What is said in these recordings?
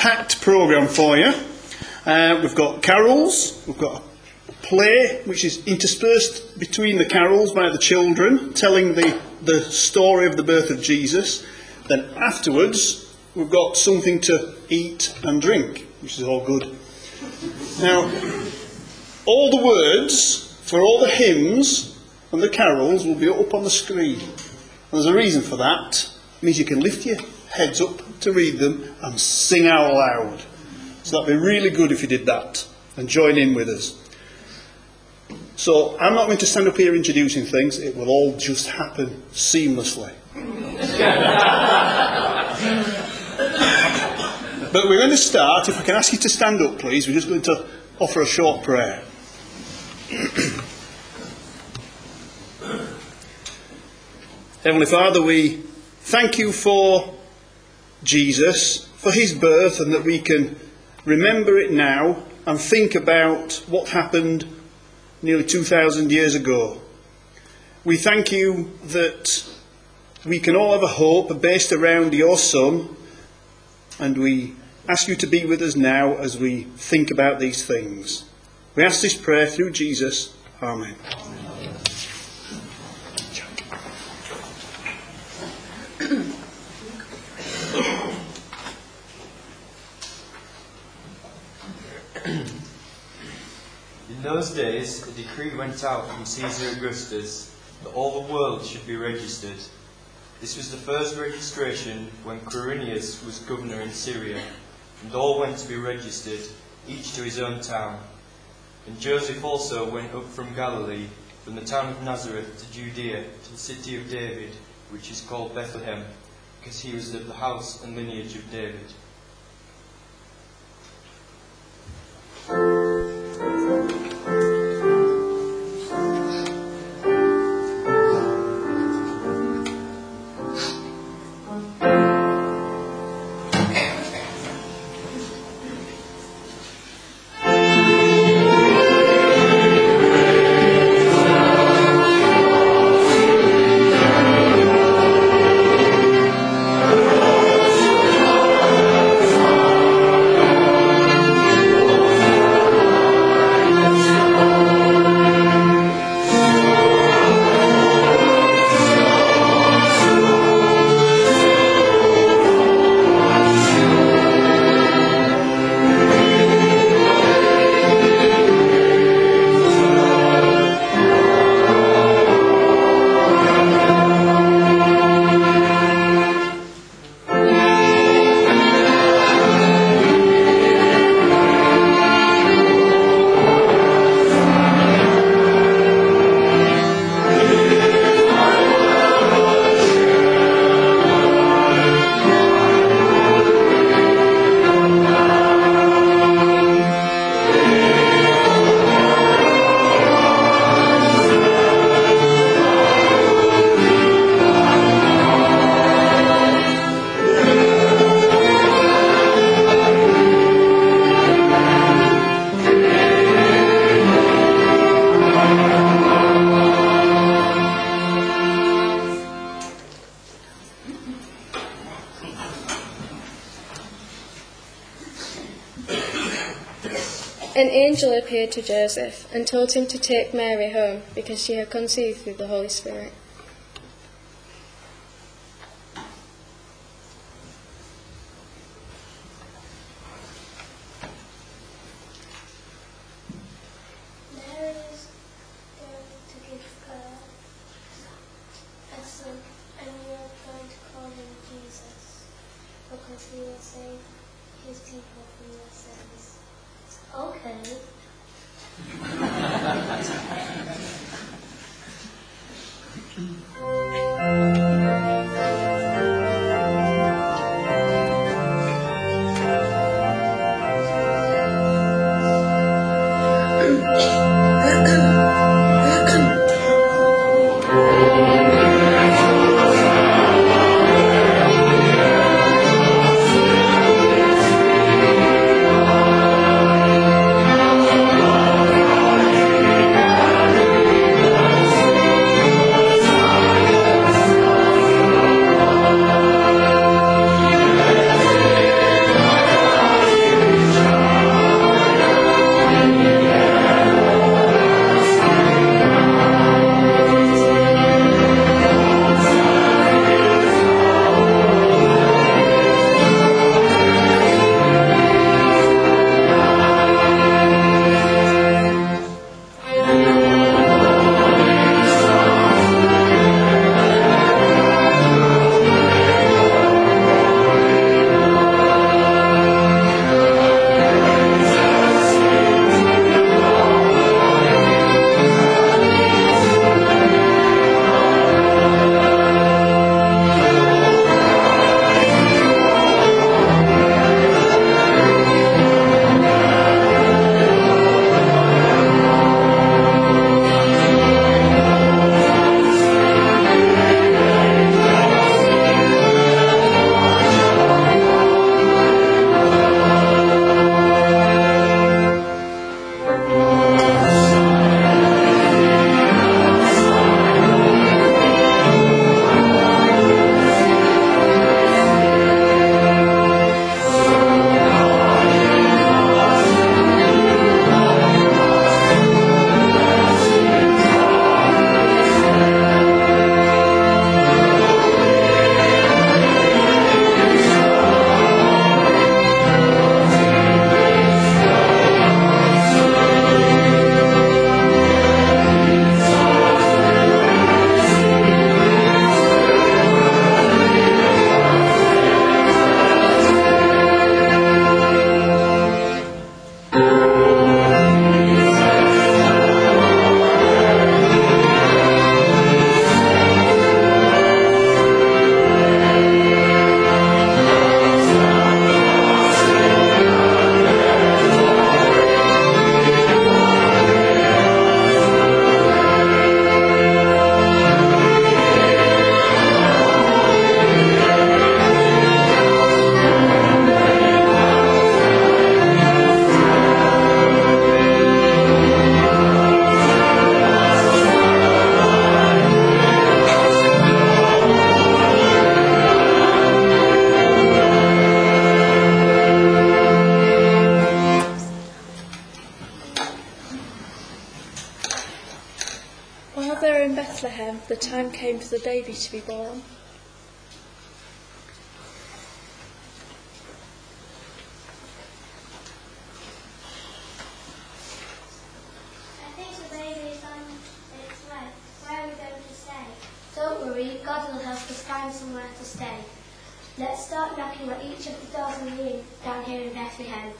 packed programme for you. We've got carols, we've got a play which is interspersed between the carols by the children, telling the story of the birth of Jesus. Then afterwards, we've got something to eat and drink, which is all good. Now, all the words for all the hymns and the carols will be up on the screen. And there's a reason for that. It means you can lift your heads up to read them and sing out loud. So that'd be really good if you did that and join in with us. So I'm not going to stand up here introducing things. It will all just happen seamlessly. But we're going to start. If I can ask you to stand up, please. We're just going to offer a short prayer. Heavenly Father, we thank you for Jesus, for his birth, and that we can remember it now and think about what happened nearly 2,000 years ago. We thank you that we can all have a hope based around your Son, and we ask you to be with us now as we think about these things. We ask this prayer through Jesus. Amen. In those days, a decree went out from Caesar Augustus that all the world should be registered. This was the first registration when Quirinius was governor in Syria, and all went to be registered, each to his own town. And Joseph also went up from Galilee, from the town of Nazareth to Judea, to the city of David, which is called Bethlehem, because he was of the house and lineage of David. An angel appeared to Joseph and told him to take Mary home because she had conceived through the Holy Spirit. Mary is going to give birth a son, and you are going to call him Jesus, because he will save his people from their sins. Okay. Bethlehem, the time came for the baby to be born. I think the baby is on its way. Where are we going to stay? Don't worry, God will help us find somewhere to stay. Let's start knocking at each of the doors in the inn down here in Bethlehem.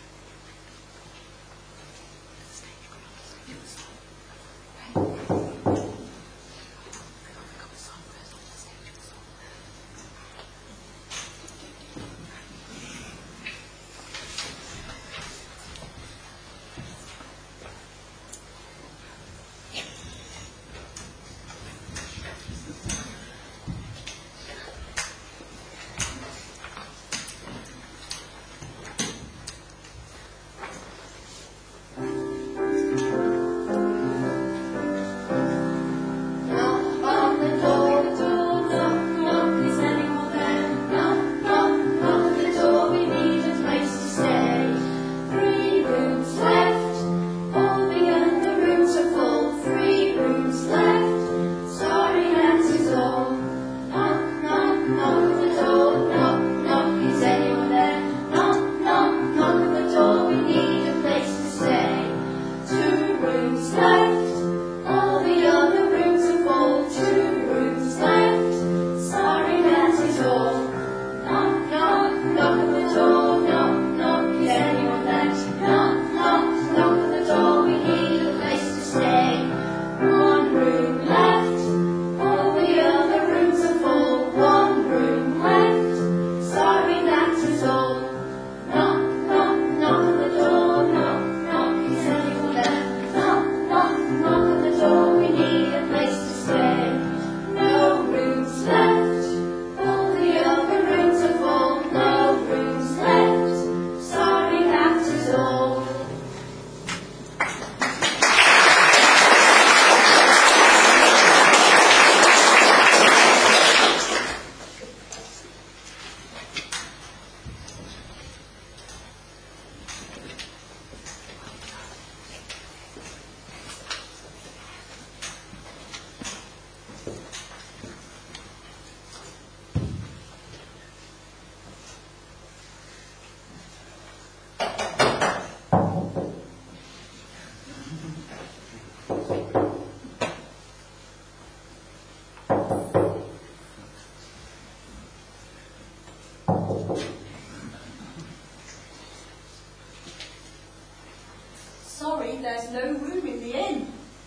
Sorry, there's no room in the inn.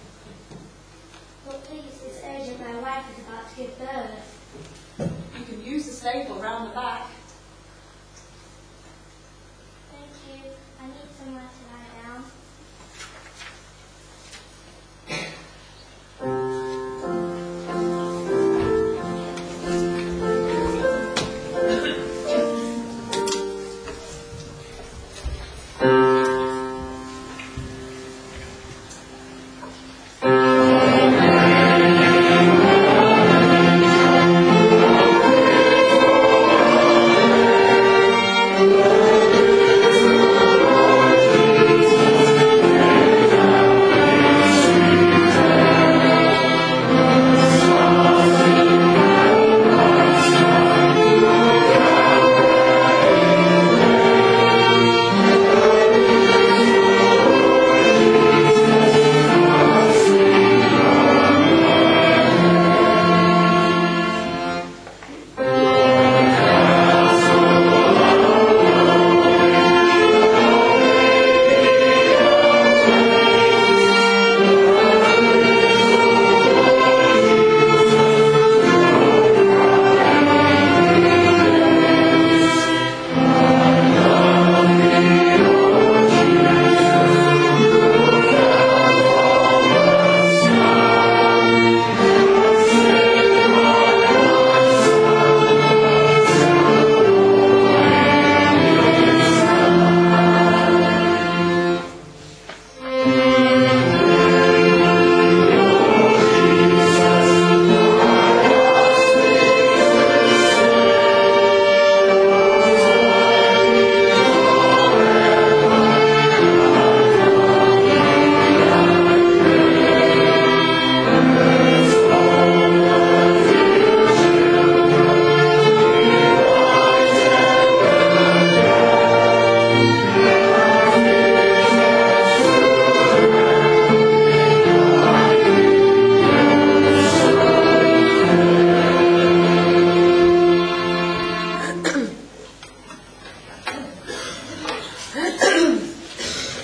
But please, it's urgent. My wife is about to give birth. You can use the stable round the back. Thank you. I need somewhere to lie down.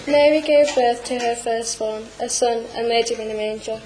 Mary gave birth to her firstborn, a son, and laid him in a manger.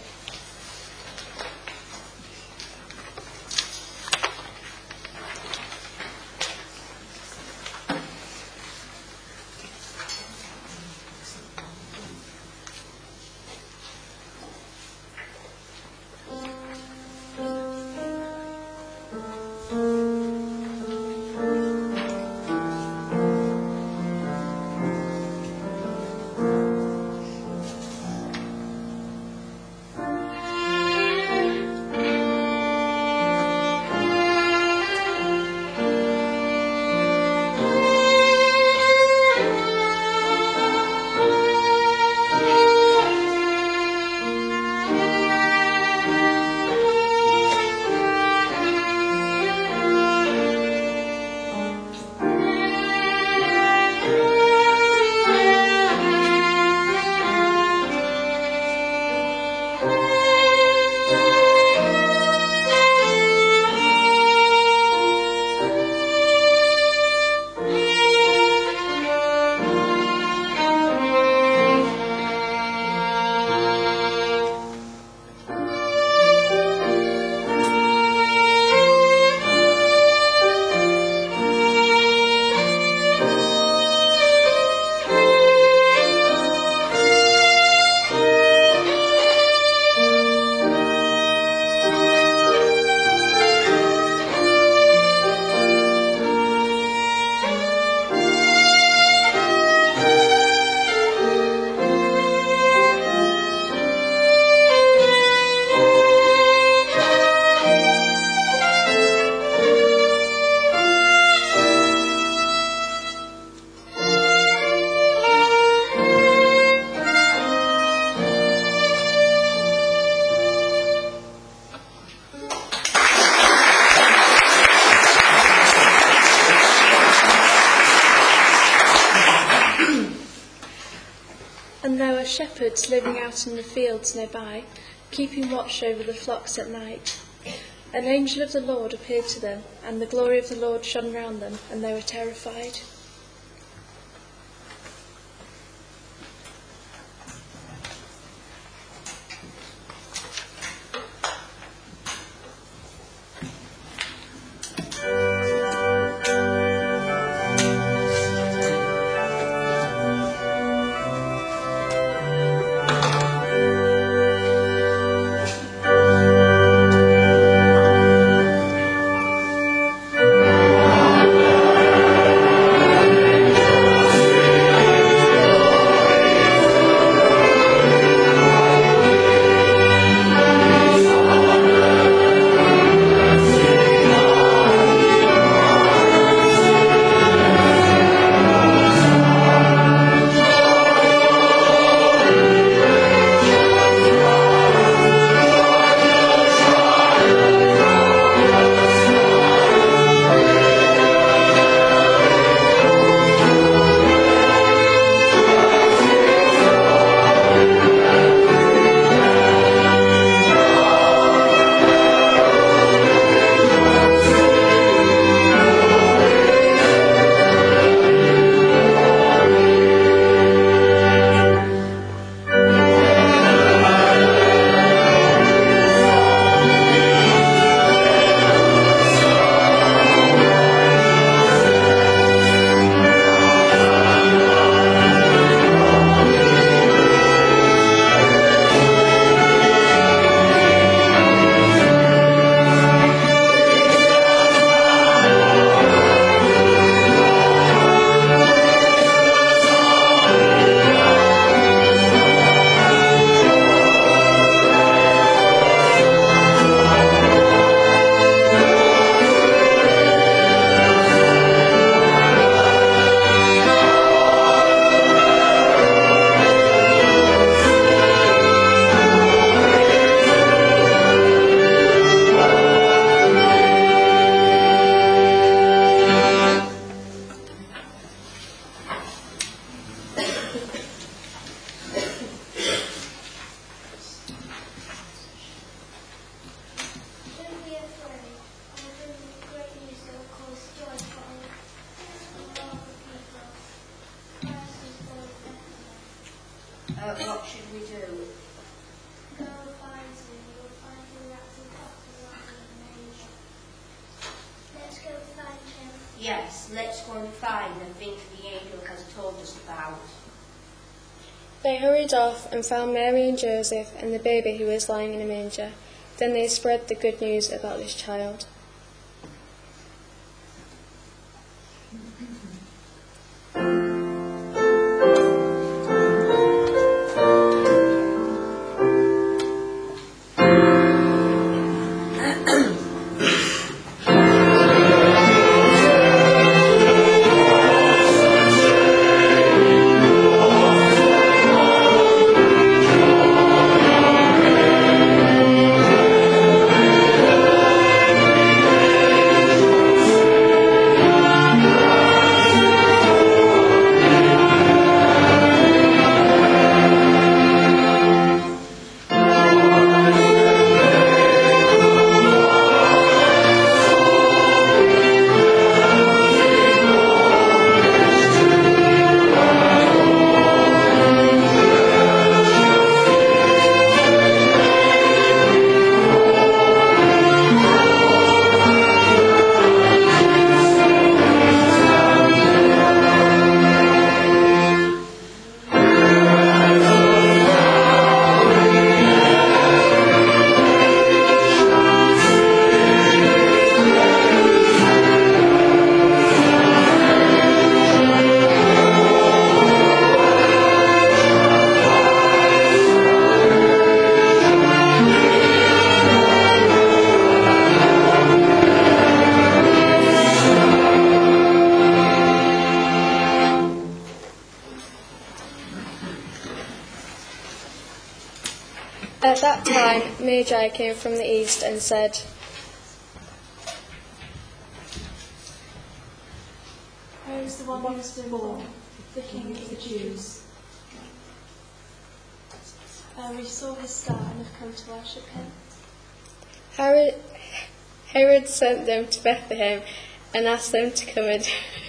And there were shepherds living out in the fields nearby, keeping watch over the flocks at night. An angel of the Lord appeared to them, and the glory of the Lord shone round them, and they were terrified. What should we do? Go find him. You'll find him wrapped in cotton lying in a manger. Let's go find him. Yes, let's go and find the thing the angel has told us about. They hurried off and found Mary and Joseph and the baby who was lying in a manger. Then they spread the good news about this child. At that time, Magi came from the east and said, "Where is the one who has been born, the King of the Jews? We saw his star and have come to worship him." Herod sent them to Bethlehem and asked them to come and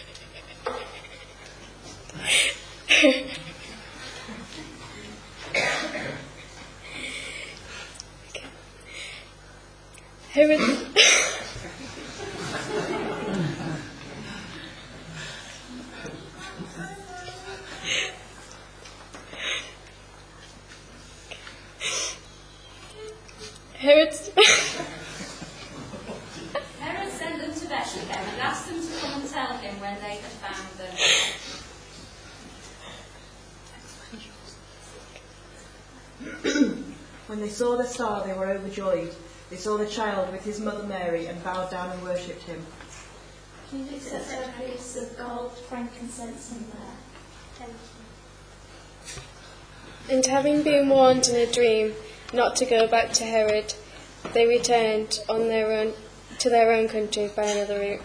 Herod sent them to Bethlehem and asked them to come and tell him when they had found them. When they saw the star, they were overjoyed. They saw the child with his mother Mary and bowed down and worshipped him. He accepts a piece of gold, frankincense, and myrrh. Thank you. And having been warned in a dream not to go back to Herod, they returned on to their own country by another route.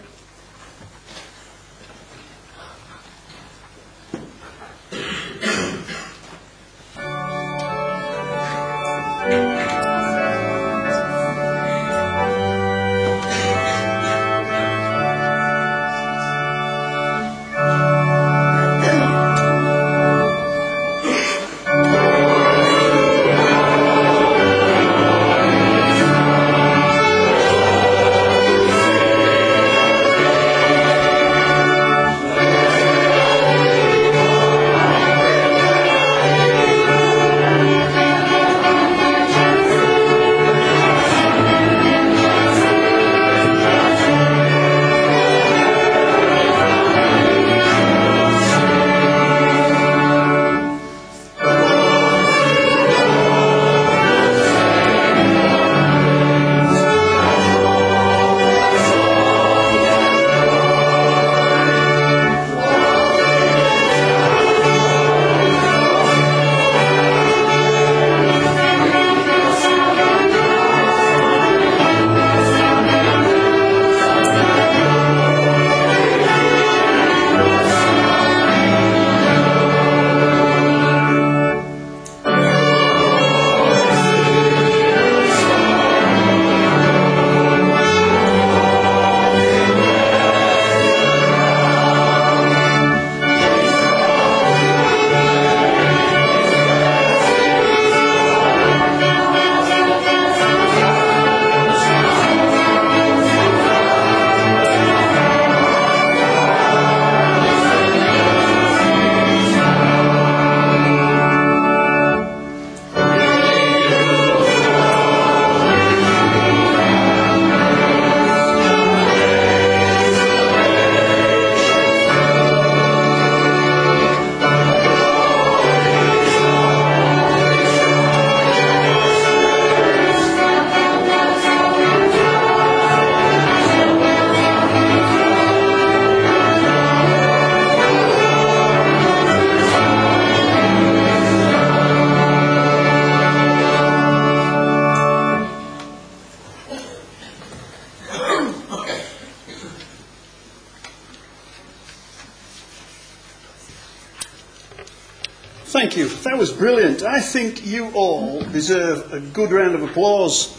Thank you. That was brilliant. I think you all deserve a good round of applause.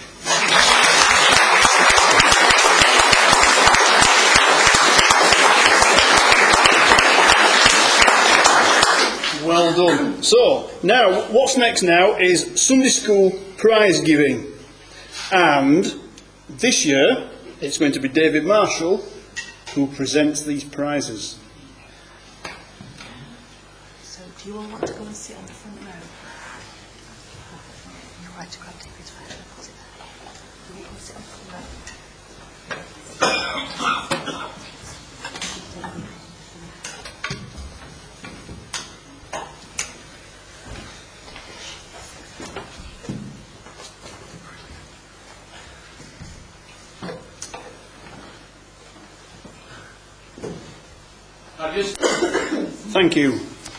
Well done. So, now, what's next now is Sunday School prize giving. And this year, it's going to be David Marshall who presents these prizes. So, do you all want to go and sit on the front row? You're right to grab David's phone and put it there. Do you want to sit on the front row? Thank you.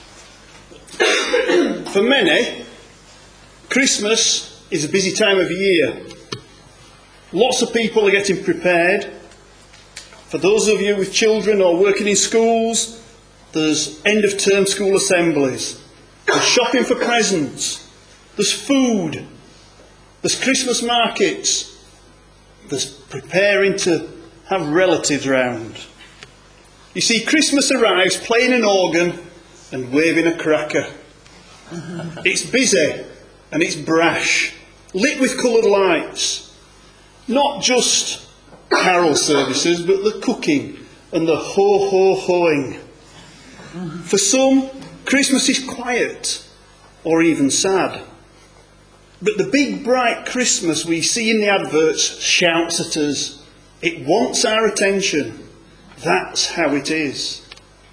For many, Christmas is a busy time of year. Lots of people are getting prepared. For those of you with children or working in schools, there's end-of-term school assemblies. There's shopping for presents. There's food. There's Christmas markets. There's preparing to have relatives round. You see, Christmas arrives playing an organ and waving a cracker. It's busy and it's brash, lit with coloured lights. Not just carol services, but the cooking and the ho-ho-hoing. For some, Christmas is quiet or even sad. But the big bright Christmas we see in the adverts shouts at us. It wants our attention. That's how it is.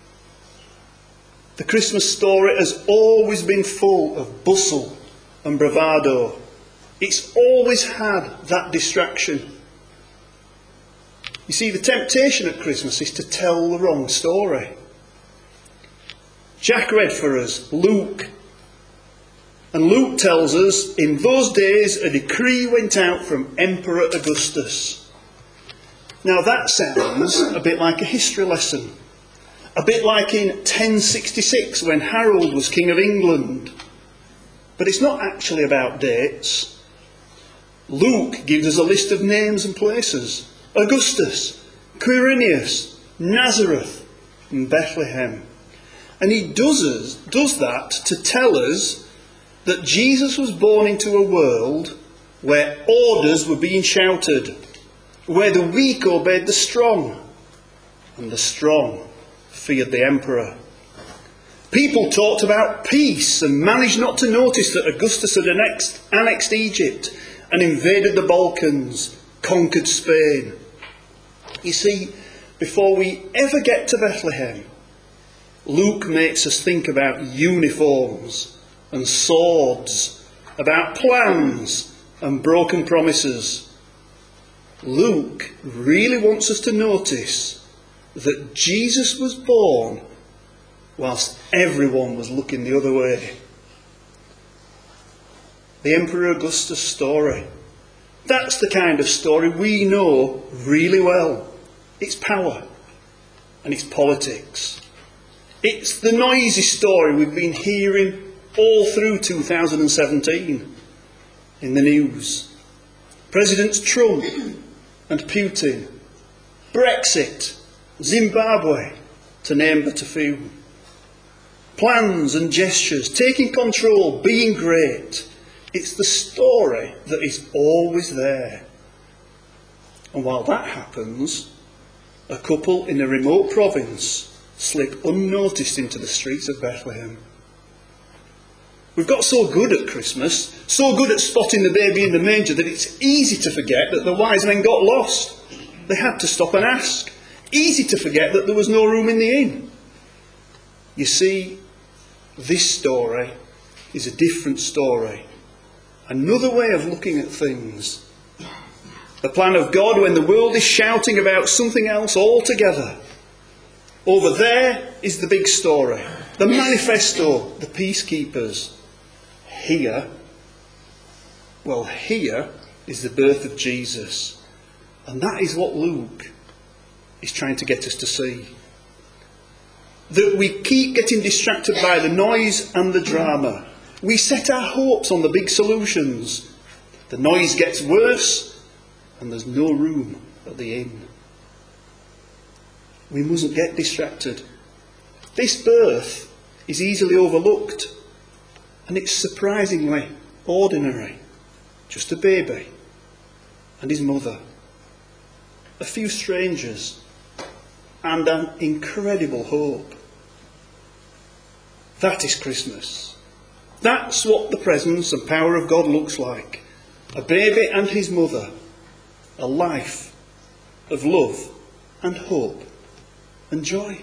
The Christmas story has always been full of bustle and bravado. It's always had that distraction. You see, the temptation at Christmas is to tell the wrong story. Jack read for us Luke. And Luke tells us, in those days a decree went out from Emperor Augustus. Now that sounds a bit like a history lesson. A bit like in 1066 when Harold was King of England. But it's not actually about dates. Luke gives us a list of names and places. Augustus, Quirinius, Nazareth, and Bethlehem. And he does that to tell us that Jesus was born into a world where orders were being shouted, where the weak obeyed the strong, and the strong feared the emperor. People talked about peace and managed not to notice that Augustus had annexed Egypt and invaded the Balkans, conquered Spain. You see, before we ever get to Bethlehem, Luke makes us think about uniforms and swords, about plans and broken promises. Luke really wants us to notice that Jesus was born whilst everyone was looking the other way. The Emperor Augustus story. That's the kind of story we know really well. It's power and it's politics. It's the noisy story we've been hearing all through 2017 in the news. Presidents Trump and Putin, Brexit, Zimbabwe, to name but a few. Plans and gestures, taking control, being great. It's the story that is always there. And while that happens, a couple in a remote province slip unnoticed into the streets of Bethlehem. We've got so good at Christmas, so good at spotting the baby in the manger, that it's easy to forget that the wise men got lost. They had to stop and ask. Easy to forget that there was no room in the inn. You see, this story is a different story. Another way of looking at things. The plan of God when the world is shouting about something else altogether. Over there is the big story, the manifesto, the peacekeepers. Here is the birth of Jesus. And that is what Luke is trying to get us to see. that we keep getting distracted by the noise and the drama. We set our hopes on the big solutions. The noise gets worse and there's no room at the inn. We mustn't get distracted. This birth is easily overlooked, and it's surprisingly ordinary. Just a baby and his mother, a few strangers, and an incredible hope. That is Christmas. That's what the presence and power of God looks like. A baby and his mother, a life of love and hope and joy.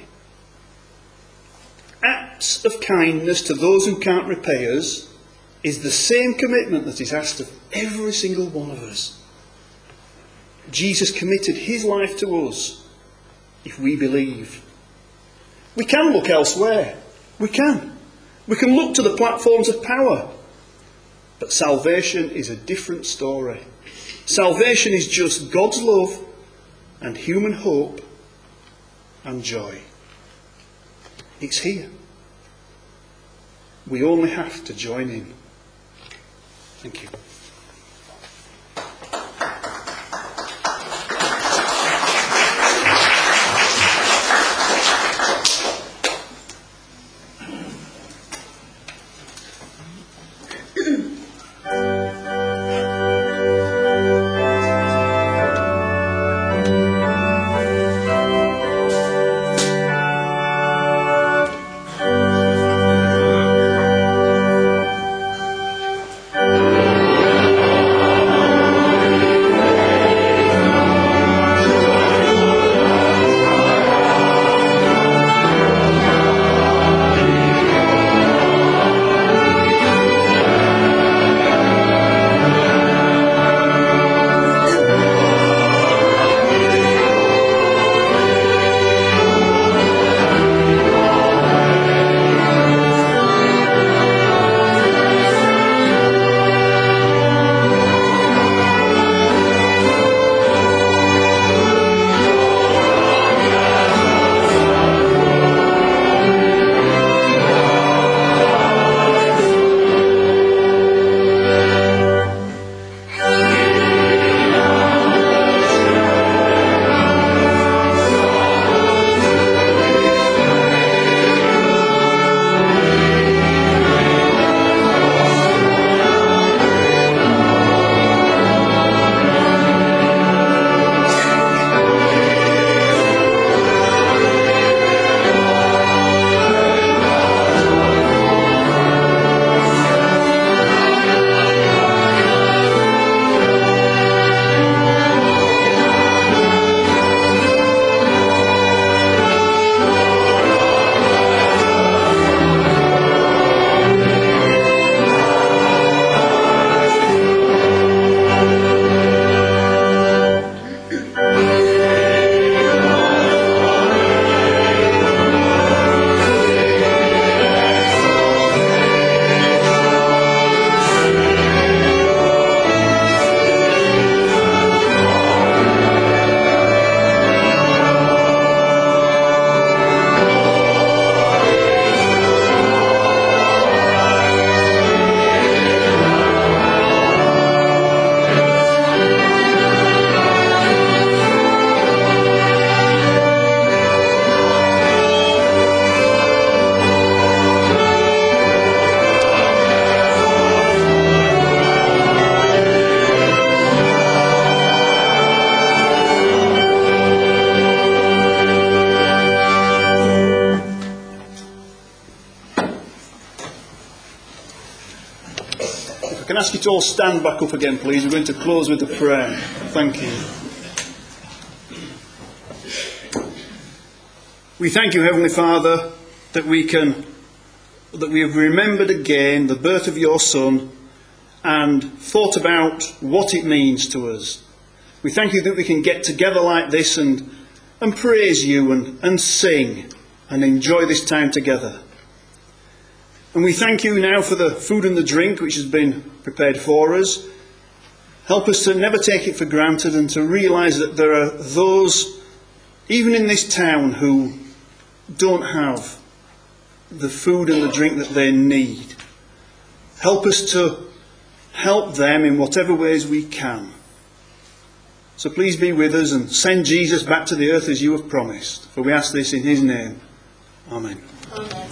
Acts of kindness to those who can't repay us is the same commitment that is asked of every single one of us. Jesus committed his life to us if we believe. We can look elsewhere. We can. We can look to the platforms of power. But salvation is a different story. Salvation is just God's love and human hope and joy. It's here. We only have to join in. Thank you. Can I ask you to all stand back up again, please? We're going to close with a prayer. Thank you. We thank you, Heavenly Father, that we have remembered again the birth of your Son and thought about what it means to us. We thank you that we can get together like this and praise you and sing and enjoy this time together. And we thank you now for the food and the drink which has been prepared for us. Help us to never take it for granted and to realise that there are those, even in this town, who don't have the food and the drink that they need. Help us to help them in whatever ways we can. So please be with us and send Jesus back to the earth as you have promised. For we ask this in his name. Amen. Amen.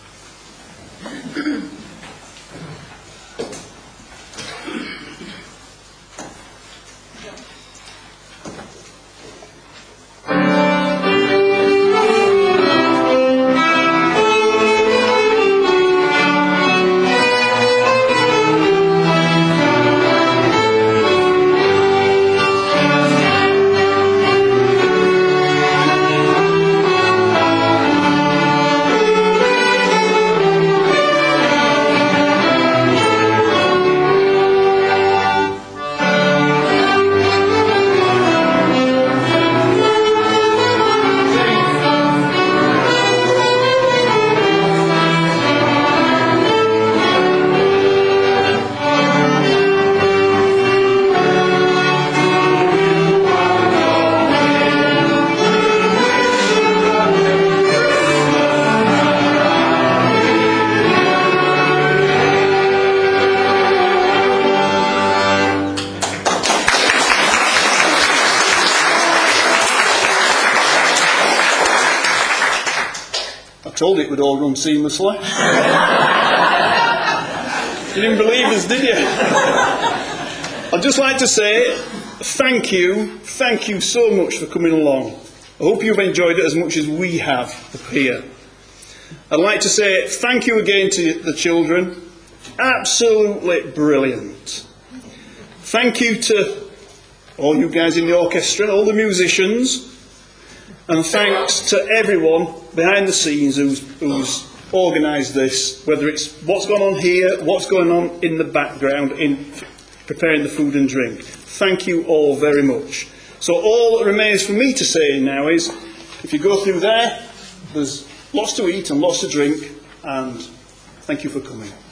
Told it would all run seamlessly. You didn't believe us, did you? I'd just like to say thank you so much for coming along. I hope you've enjoyed it as much as we have up here. I'd like to say thank you again to the children. Absolutely brilliant. Thank you to all you guys in the orchestra, all the musicians. And thanks to everyone behind the scenes who's organised this, whether it's what's gone on here, what's going on in the background in preparing the food and drink. Thank you all very much. So all that remains for me to say now is, if you go through there, there's lots to eat and lots to drink, and thank you for coming.